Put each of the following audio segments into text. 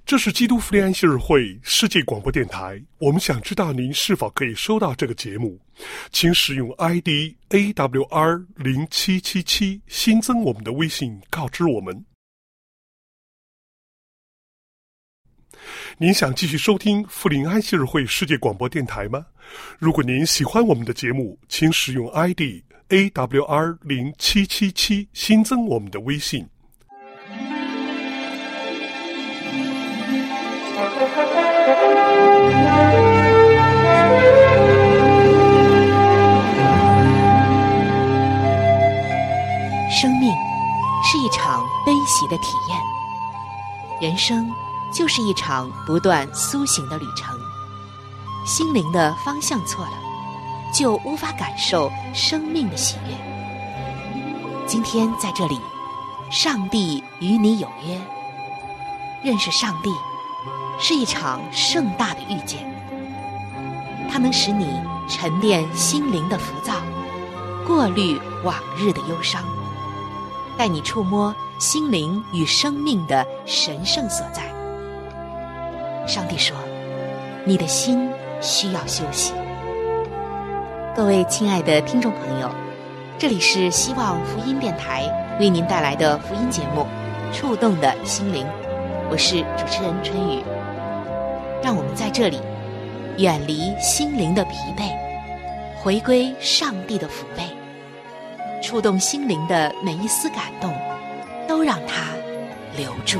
这是基督福音安息日会世界广播电台，我们想知道您是否可以收到这个节目，请使用 ID AWR0777 新增我们的微信告知我们。您想继续收听福林安息日会世界广播电台吗？如果您喜欢我们的节目，请使用 ID AWR0777 新增我们的微信。 生命是一场悲喜的体验，人生就是一场不断苏醒的旅程。心灵的方向错了，就无法感受生命的喜悦。今天在这里，上帝与你有约。认识上帝是一场盛大的遇见，它能使你沉淀心灵的浮躁，过滤往日的忧伤，带你触摸心灵与生命的神圣所在。上帝说，你的心需要休息。各位亲爱的听众朋友，这里是希望福音电台为您带来的福音节目《触动的心灵》，我是主持人春雨。让我们在这里远离心灵的疲惫，回归上帝的抚慰，触动心灵的每一丝感动，都让它留住。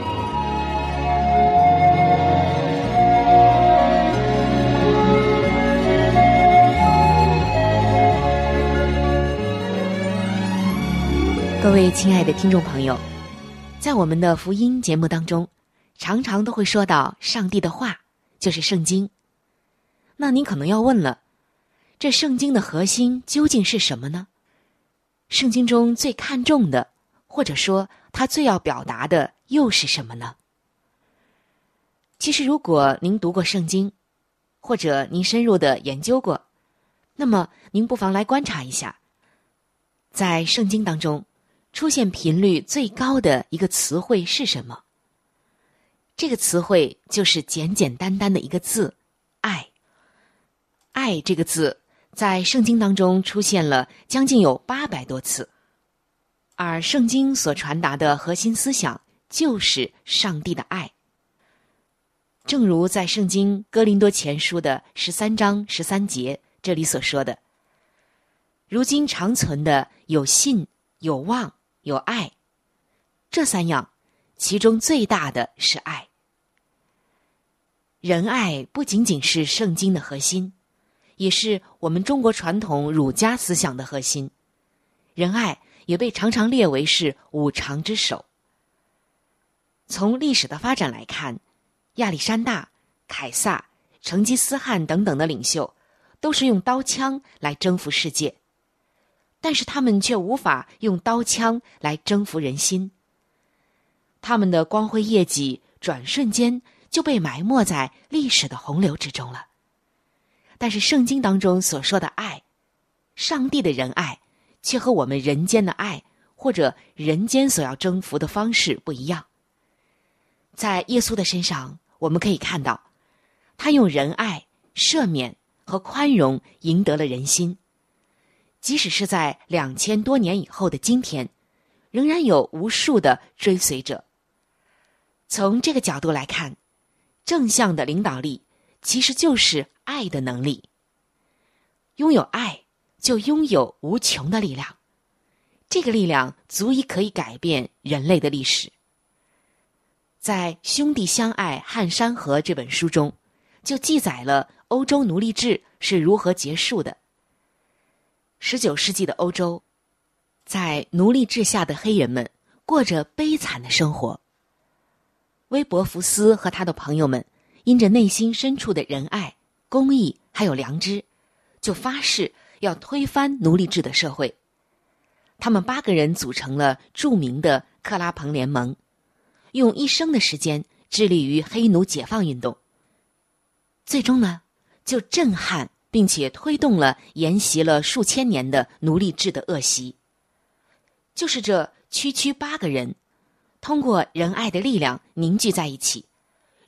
各位亲爱的听众朋友，在我们的福音节目当中，常常都会说到上帝的话，就是圣经。那您可能要问了，这圣经的核心究竟是什么呢？圣经中最看重的，或者说它最要表达的又是什么呢？其实如果您读过圣经，或者您深入的研究过，那么您不妨来观察一下，在圣经当中出现频率最高的一个词汇是什么？这个词汇就是简简单单的一个字，爱。爱这个字在圣经当中出现了将近有800多次，而圣经所传达的核心思想就是上帝的爱。正如在圣经哥林多前书的13章13节这里所说的，如今长存的有信、有望、有爱，这3样，其中最大的是爱。仁爱不仅仅是圣经的核心，也是我们中国传统儒家思想的核心。仁爱也被常常列为是5常之首。从历史的发展来看，亚历山大、凯撒、成吉思汗等等的领袖都是用刀枪来征服世界，但是他们却无法用刀枪来征服人心。他们的光辉业绩转瞬间就被埋没在历史的洪流之中了。但是圣经当中所说的爱，上帝的仁爱，却和我们人间的爱或者人间所要征服的方式不一样。在耶稣的身上，我们可以看到，他用仁爱、赦免和宽容赢得了人心。即使是在2000多年以后的今天，仍然有无数的追随者。从这个角度来看，正向的领导力其实就是爱的能力。拥有爱，就拥有无穷的力量。这个力量足以可以改变人类的历史。在《兄弟相爱撼山河》这本书中，就记载了欧洲奴隶制是如何结束的。19世纪的欧洲，在奴隶制下的黑人们过着悲惨的生活。威伯福斯和他的朋友们因着内心深处的仁爱、公义还有良知，就发誓要推翻奴隶制的社会。他们8个人组成了著名的克拉彭联盟，用一生的时间致力于黑奴解放运动。最终呢，就震撼并且推动了沿袭了数千年的奴隶制的恶习。就是这区8个人，通过仁爱的力量凝聚在一起，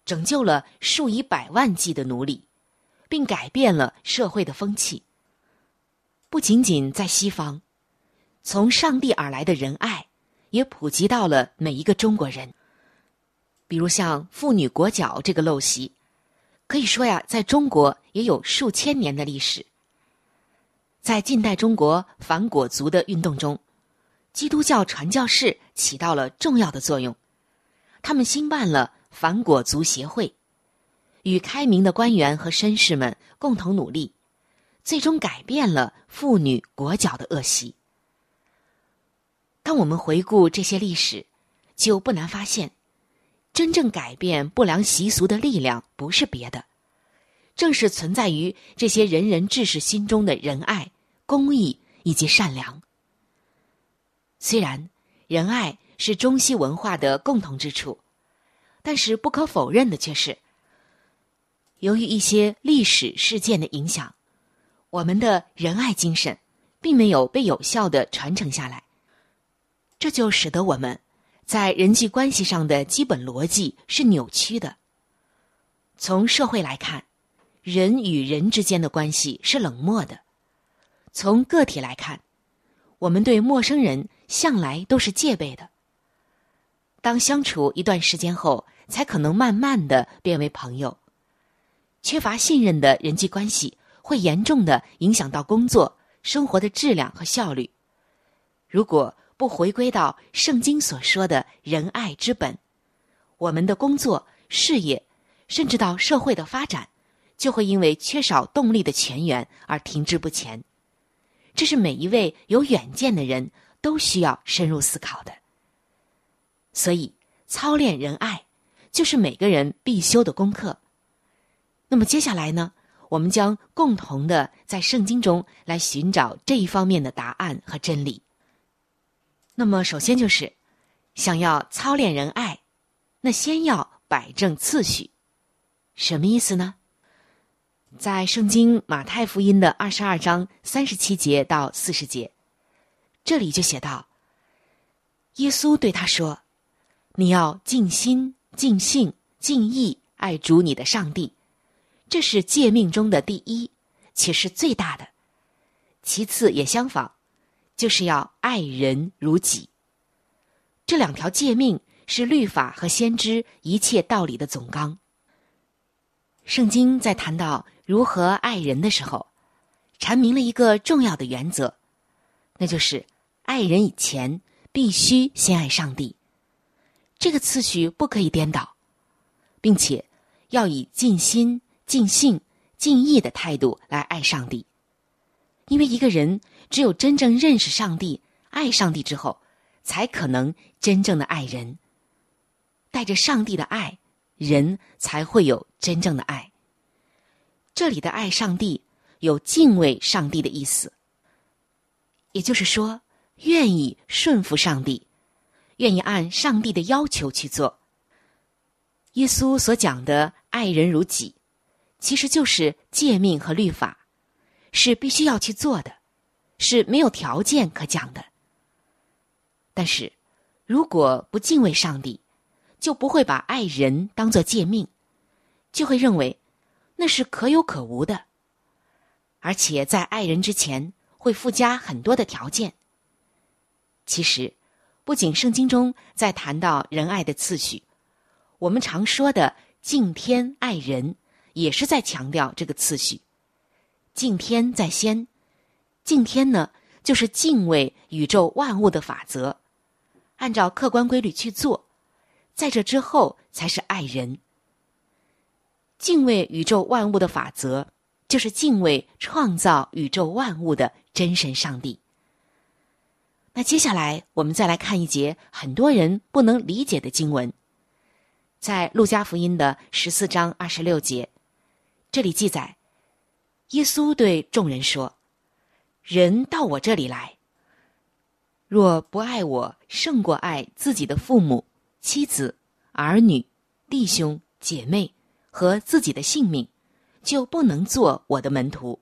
拯救了数以百万计的奴隶，并改变了社会的风气。不仅仅在西方，从上帝而来的仁爱也普及到了每一个中国人。比如像妇女裹脚这个陋习，可以说呀，在中国也有数千年的历史。在近代中国反裹足的运动中，基督教传教士起到了重要的作用。他们兴办了反裹足协会，与开明的官员和绅士们共同努力，最终改变了妇女裹脚的恶习。当我们回顾这些历史，就不难发现，真正改变不良习俗的力量不是别的，正是存在于这些仁人志士心中的仁爱、公义以及善良。虽然仁爱是中西文化的共同之处，但是不可否认的却是，由于一些历史事件的影响，我们的仁爱精神并没有被有效地传承下来，这就使得我们在人际关系上的基本逻辑是扭曲的。从社会来看，人与人之间的关系是冷漠的；从个体来看，我们对陌生人向来都是戒备的。当相处一段时间后，才可能慢慢地变为朋友。缺乏信任的人际关系会严重地影响到工作、生活的质量和效率。如果不回归到圣经所说的仁爱之本，我们的工作、事业，甚至到社会的发展，就会因为缺少动力的泉源而停滞不前。这是每一位有远见的人都需要深入思考的。所以，操练仁爱就是每个人必修的功课。那么接下来呢，我们将共同的在圣经中来寻找这一方面的答案和真理。那么首先就是想要操练仁爱，那先要摆正次序。什么意思呢？在圣经马太福音的22章37节到40节，这里就写道，耶稣对他说，你要尽心、尽性、尽意爱主你的上帝，这是诫命中的第一，且是最大的。其次也相仿，就是要爱人如己。这两条诫命是律法和先知一切道理的总纲。圣经在谈到如何爱人的时候，阐明了一个重要的原则，那就是爱人以前必须先爱上帝。这个次序不可以颠倒，并且要以尽心、尽性、尽意的态度来爱上帝。因为一个人只有真正认识上帝、爱上帝之后，才可能真正的爱人。带着上帝的爱，人才会有真正的爱。这里的爱上帝有敬畏上帝的意思，也就是说，愿意顺服上帝，愿意按上帝的要求去做。耶稣所讲的爱人如己，其实就是诫命和律法，是必须要去做的，是没有条件可讲的。但是如果不敬畏上帝，就不会把爱人当作诫命，就会认为那是可有可无的，而且在爱人之前会附加很多的条件。其实不仅圣经中在谈到仁爱的次序，我们常说的敬天爱人也是在强调这个次序。敬天在先，敬天呢，就是敬畏宇宙万物的法则，按照客观规律去做，在这之后才是爱人。敬畏宇宙万物的法则，就是敬畏创造宇宙万物的真神上帝。那接下来我们再来看一节很多人不能理解的经文，在路加福音的14章26节，这里记载，耶稣对众人说，人到我这里来，若不爱我胜过爱自己的父母、妻子、儿女、弟兄、姐妹和自己的性命，就不能做我的门徒。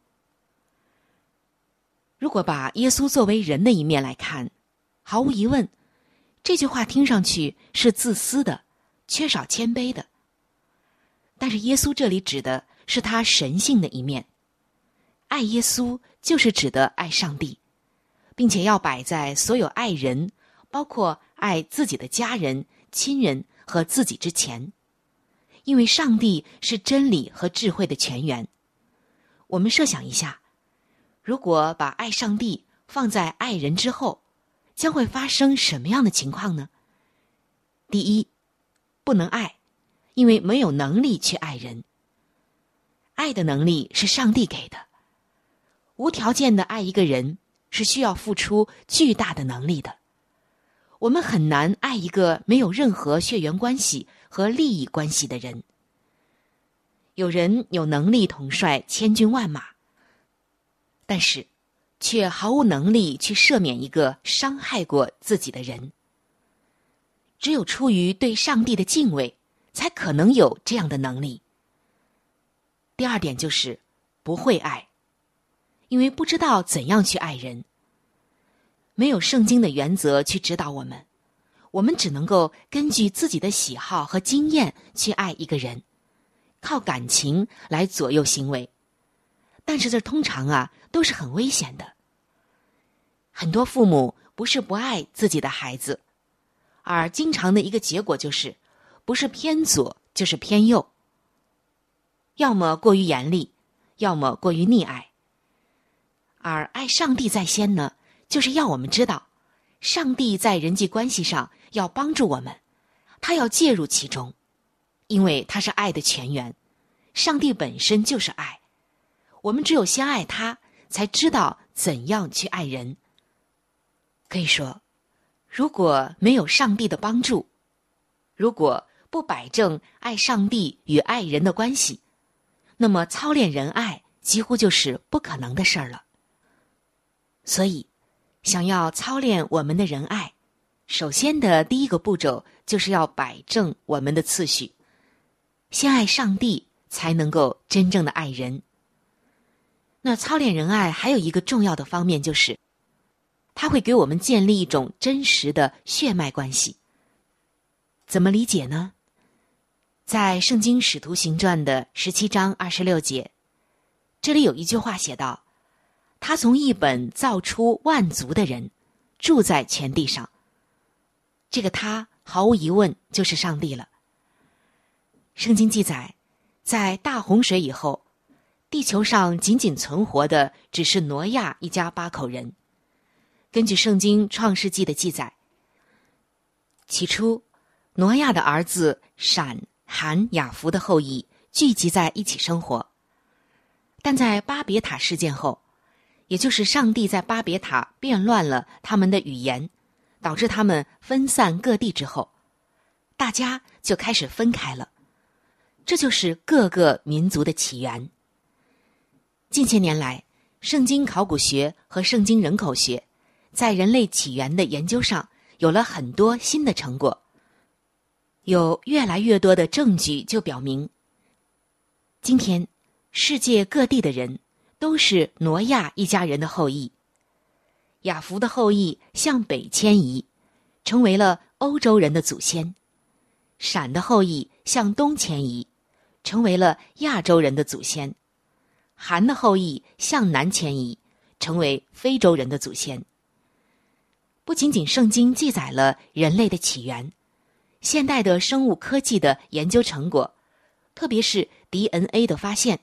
如果把耶稣作为人的一面来看，毫无疑问，这句话听上去是自私的，缺少谦卑的。 但是耶稣这里指的是他神性的一面。爱耶稣就是指的爱上帝，并且要摆在所有爱人，包括爱自己的家人、亲人和自己之前。因为上帝是真理和智慧的泉源。我们设想一下，如果把爱上帝放在爱人之后，将会发生什么样的情况呢？第一，不能爱，因为没有能力去爱人。爱的能力是上帝给的，无条件的爱一个人是需要付出巨大的能力的。我们很难爱一个没有任何血缘关系和利益关系的人。有人有能力统帅千军万马，但是却毫无能力去赦免一个伤害过自己的人。只有出于对上帝的敬畏，才可能有这样的能力。第二点就是不会爱，因为不知道怎样去爱人。没有圣经的原则去指导我们，我们只能够根据自己的喜好和经验去爱一个人，靠感情来左右行为。但是这通常都是很危险的。很多父母不是不爱自己的孩子，而经常的一个结果就是不是偏左就是偏右，要么过于严厉，要么过于溺爱。而爱上帝在先呢，就是要我们知道上帝在人际关系上要帮助我们，他要介入其中，因为他是爱的泉源，上帝本身就是爱。我们只有先爱他，才知道怎样去爱人。可以说，如果没有上帝的帮助，如果不摆正爱上帝与爱人的关系，那么操练仁爱几乎就是不可能的事儿了。所以想要操练我们的仁爱，首先的第一个步骤就是要摆正我们的次序，先爱上帝才能够真正的爱人。那操练仁爱还有一个重要的方面，就是它会给我们建立一种真实的血脉关系。怎么理解呢？在圣经使徒行传的17章26节，这里有一句话写道，他从一本造出万族的人，住在全地上。这个他毫无疑问就是上帝了。圣经记载，在大洪水以后，地球上仅仅存活的只是挪亚一家8口人。根据圣经创世纪的记载，起初挪亚的儿子闪、含、雅弗的后裔聚集在一起生活。但在巴别塔事件后，也就是上帝在巴别塔变乱了他们的语言，导致他们分散各地之后，大家就开始分开了。这就是各个民族的起源。近些年来，圣经考古学和圣经人口学在人类起源的研究上有了很多新的成果。有越来越多的证据就表明，今天世界各地的人都是挪亚一家人的后裔。雅弗的后裔向北迁移，成为了欧洲人的祖先。闪的后裔向东迁移，成为了亚洲人的祖先。含的后裔向南迁移，成为非洲人的祖先。不仅仅圣经记载了人类的起源，现代的生物科技的研究成果，特别是 DNA 的发现，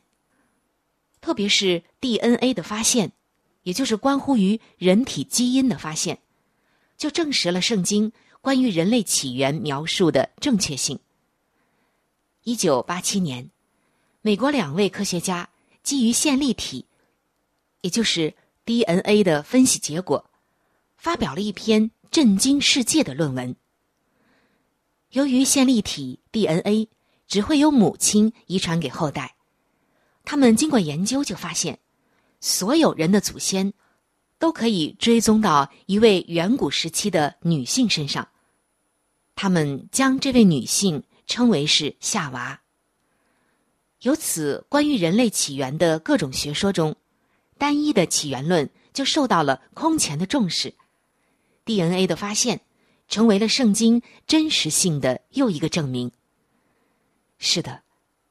也就是关乎于人体基因的发现，就证实了圣经关于人类起源描述的正确性。1987年，美国2位科学家基于线粒体，也就是 DNA 的分析结果，发表了一篇震惊世界的论文。由于线粒体 DNA 只会由母亲遗传给后代，他们经过研究就发现，所有人的祖先都可以追踪到一位远古时期的女性身上。他们将这位女性称为是夏娃。由此，关于人类起源的各种学说中，单一的起源论就受到了空前的重视。DNA 的发现成为了圣经真实性的又一个证明。是的，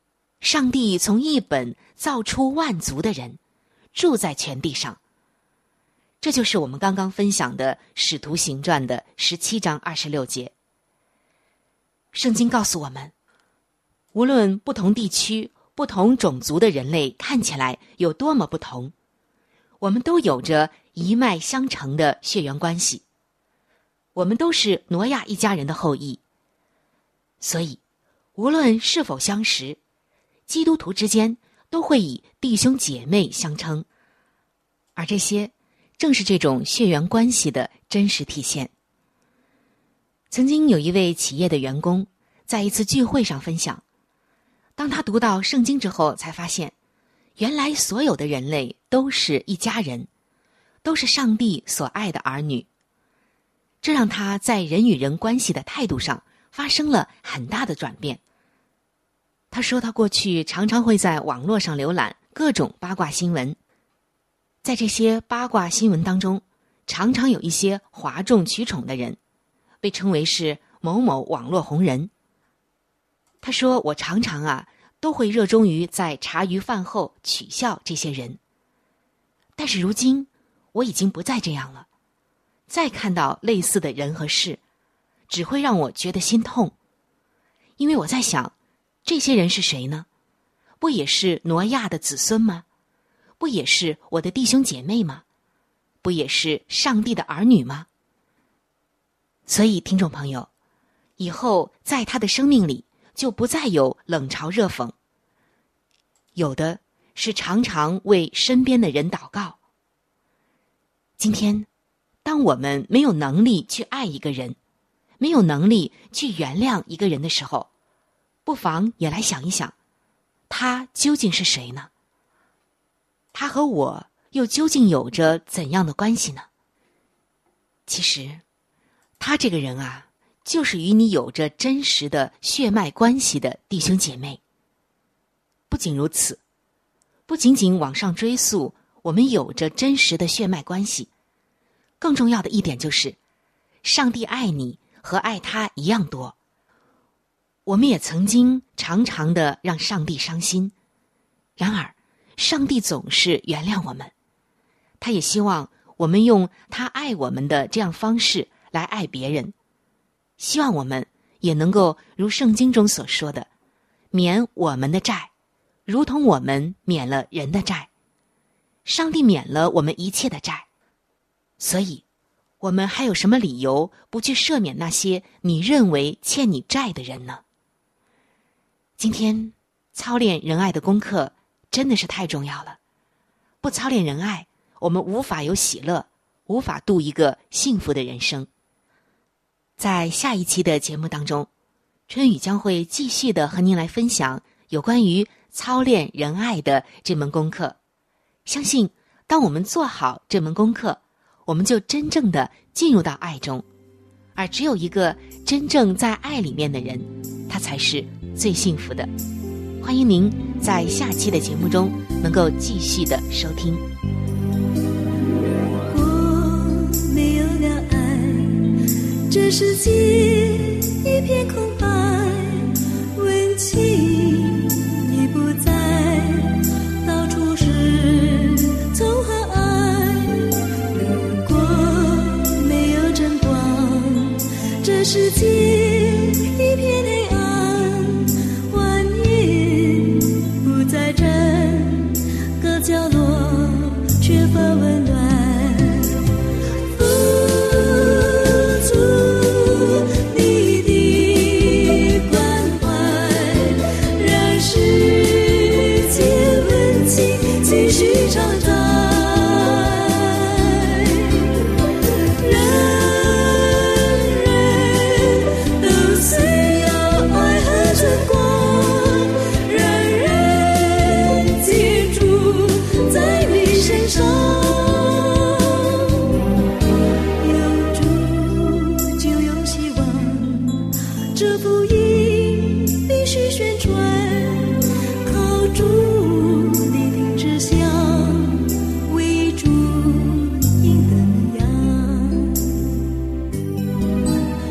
上帝从一本造出万族的人，住在全地上。这就是我们刚刚分享的《使徒行传》的17章26节。圣经告诉我们，无论不同地区、不同种族的人类看起来有多么不同，我们都有着一脉相承的血缘关系。我们都是挪亚一家人的后裔。所以，无论是否相识，基督徒之间都会以弟兄姐妹相称，而这些正是这种血缘关系的真实体现。曾经有一位企业的员工在一次聚会上分享，当他读到圣经之后，才发现原来所有的人类都是一家人，都是上帝所爱的儿女。这让他在人与人关系的态度上发生了很大的转变。他说他过去常常会在网络上浏览各种八卦新闻，在这些八卦新闻当中，常常有一些哗众取宠的人，被称为是某某网络红人。他说我常常都会热衷于在茶余饭后取笑这些人，但是如今我已经不再这样了。再看到类似的人和事，只会让我觉得心痛，因为我在想，这些人是谁呢？不也是挪亚的子孙吗？不也是我的弟兄姐妹吗？不也是上帝的儿女吗？所以听众朋友，以后在他的生命里就不再有冷嘲热讽，有的是常常为身边的人祷告。今天当我们没有能力去爱一个人，没有能力去原谅一个人的时候，不妨也来想一想，他究竟是谁呢？他和我又究竟有着怎样的关系呢？其实，他这个人就是与你有着真实的血脉关系的弟兄姐妹。不仅如此，不仅仅往上追溯，我们有着真实的血脉关系，更重要的一点就是，上帝爱你和爱他一样多。我们也曾经常常的让上帝伤心，然而上帝总是原谅我们，他也希望我们用他爱我们的这样方式来爱别人，希望我们也能够如圣经中所说的，免我们的债，如同我们免了人的债。上帝免了我们一切的债，所以我们还有什么理由不去赦免那些你认为欠你债的人呢？今天操练仁爱的功课真的是太重要了。不操练仁爱，我们无法有喜乐，无法度一个幸福的人生。在下一期的节目当中，春雨将会继续的和您来分享有关于操练仁爱的这门功课。相信当我们做好这门功课，我们就真正的进入到爱中，而只有一个真正在爱里面的人，他才是最幸福的。欢迎您在下期的节目中能够继续的收听。 我没有了爱，这世界一片空白，温情已不在，到处是痛和爱。如果没有真光，这世界一片黑暗，蜿蜒不在整个角落，缺乏温暖。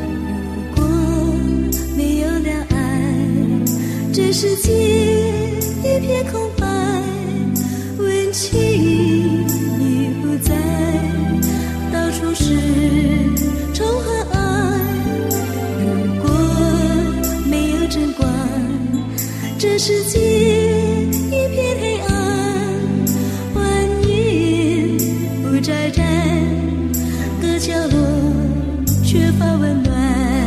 世界一片空白，温情已不在，到处是仇和爱。如果没有真光，这世界一片黑暗，蜿蜒不再展，各角落缺乏温暖。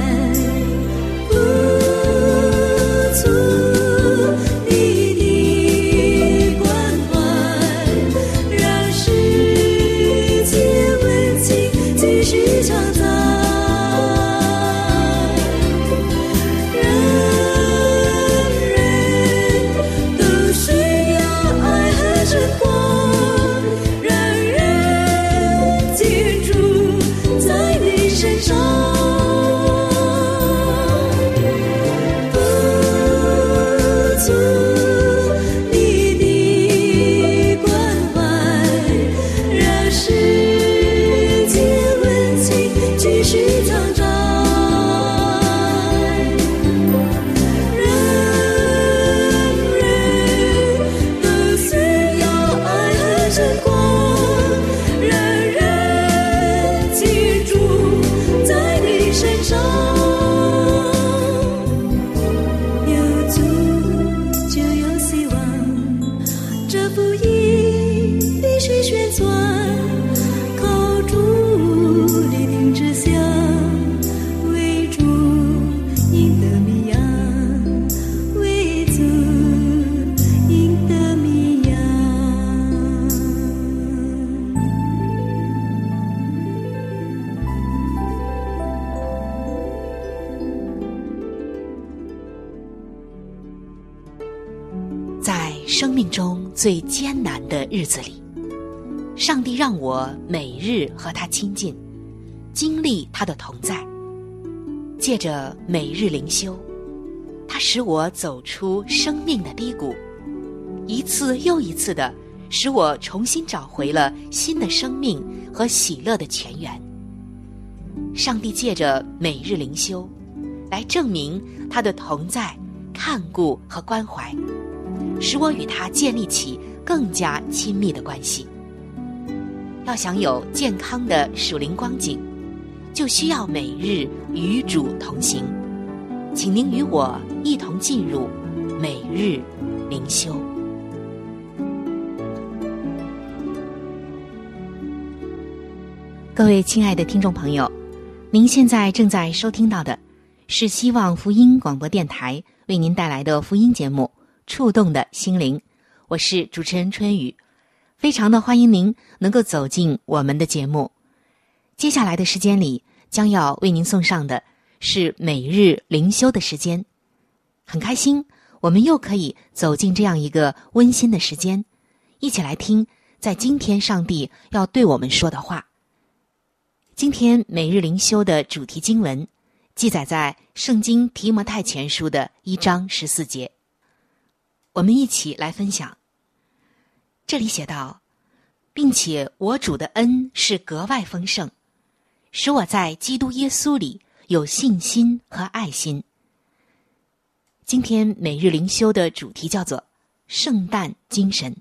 生命中最艰难的日子里，上帝让我每日和他亲近，经历他的同在。借着每日灵修，他使我走出生命的低谷，一次又一次的使我重新找回了新的生命和喜乐的泉源。上帝借着每日灵修来证明他的同在、看顾和关怀，使我与他建立起更加亲密的关系。要想有健康的属灵光景，就需要每日与主同行。请您与我一同进入每日灵修。各位亲爱的听众朋友，您现在正在收听到的是希望福音广播电台为您带来的福音节目《触动的心灵》，我是主持人春雨，非常的欢迎您能够走进我们的节目。接下来的时间里，将要为您送上的是每日灵修的时间。很开心，我们又可以走进这样一个温馨的时间，一起来听在今天上帝要对我们说的话。今天每日灵修的主题经文记载在圣经提摩太前书的1章14节，我们一起来分享。这里写道，并且我主的恩是格外丰盛，使我在基督耶稣里有信心和爱心。今天每日灵修的主题叫做圣诞精神。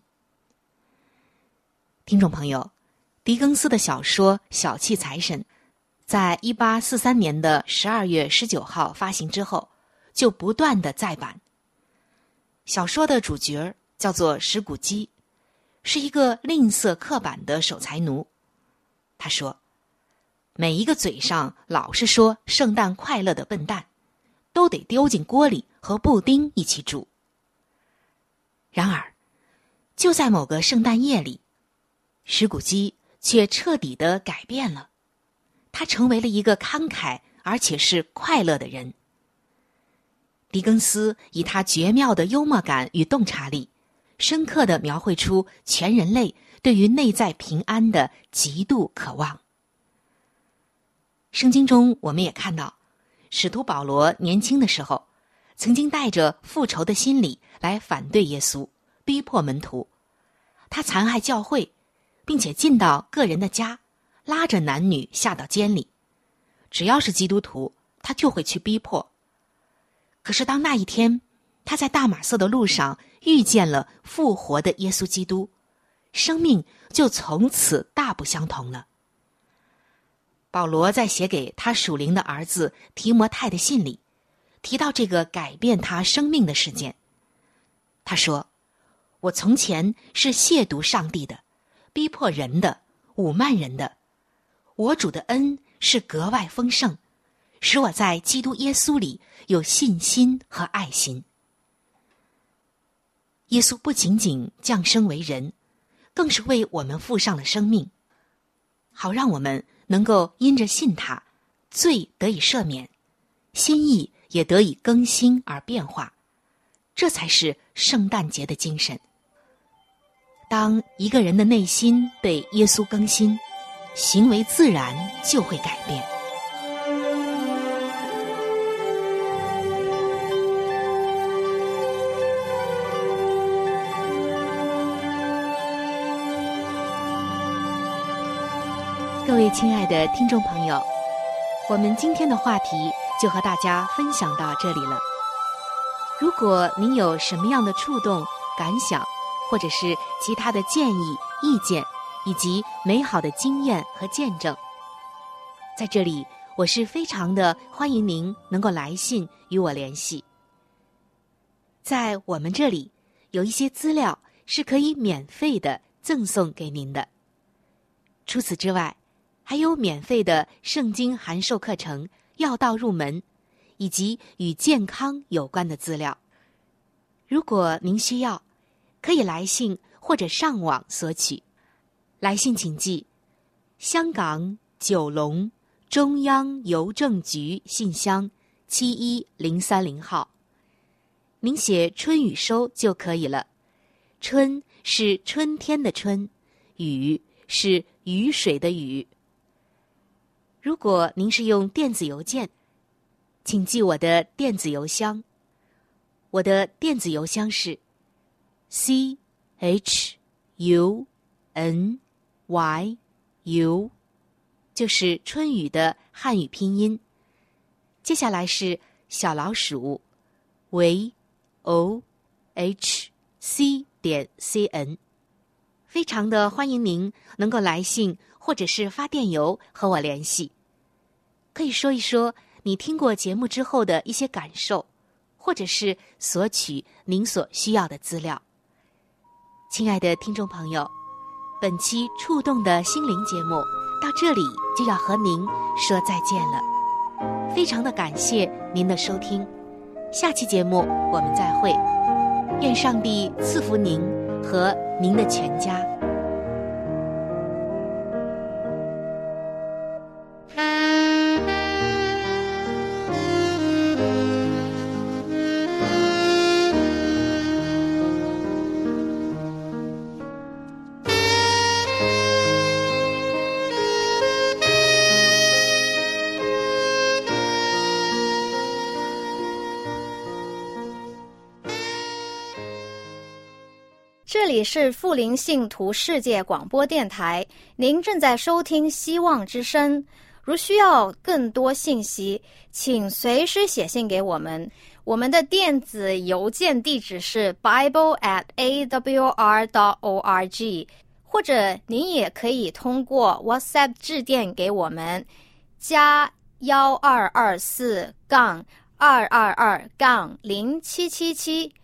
听众朋友，狄更斯的小说《小气财神》在1843年的12月19号发行之后，就不断的再版。小说的主角叫做史古基，是一个吝啬刻板的守财奴。他说，每一个嘴上老是说圣诞快乐的笨蛋，都得丢进锅里和布丁一起煮。然而，就在某个圣诞夜里，史古基却彻底地改变了，他成为了一个慷慨而且是快乐的人。狄更斯以他绝妙的幽默感与洞察力，深刻地描绘出全人类对于内在平安的极度渴望。圣经中我们也看到，使徒保罗年轻的时候，曾经带着复仇的心理来反对耶稣，逼迫门徒。他残害教会，并且进到个人的家，拉着男女下到监里。只要是基督徒，他就会去逼迫。可是当那一天他在大马色的路上遇见了复活的耶稣基督，生命就从此大不相同了。保罗在写给他属灵的儿子提摩太的信里，提到这个改变他生命的事件。他说，我从前是亵渎上帝的，逼迫人的，侮慢人的，我主的恩是格外丰盛，使我在基督耶稣里有信心和爱心。耶稣不仅仅降生为人，更是为我们付上了生命，好让我们能够因着信他，罪得以赦免，心意也得以更新而变化。这才是圣诞节的精神。当一个人的内心被耶稣更新，行为自然就会改变。各位亲爱的听众朋友，我们今天的话题就和大家分享到这里了。如果您有什么样的触动、感想，或者是其他的建议、意见，以及美好的经验和见证，在这里我是非常的欢迎您能够来信与我联系。在我们这里有一些资料是可以免费的赠送给您的，除此之外，还有免费的圣经函授课程、要道入门，以及与健康有关的资料。如果您需要，可以来信或者上网索取。来信请寄香港九龙中央邮政局信箱71030号。您写春雨收就可以了。春是春天的春，雨是雨水的雨。如果您是用电子邮件，请寄我的电子邮箱。我的电子邮箱是 CHUNYU， 就是春雨的汉语拼音。接下来是小老鼠vohc.cn。非常的欢迎您能够来信或者是发电邮和我联系，可以说一说你听过节目之后的一些感受，或者是索取您所需要的资料。亲爱的听众朋友，本期触动的心灵节目到这里就要和您说再见了，非常的感谢您的收听，下期节目我们再会，愿上帝赐福您和您的全家。 这里是富林信徒世界广播电台，您正在收听希望之声。如需要更多信息，请随时写信给我们。我们的电子邮件地址是 bible@awr.org， 或者您也可以通过 WhatsApp 致电给我们，加1224-222-0777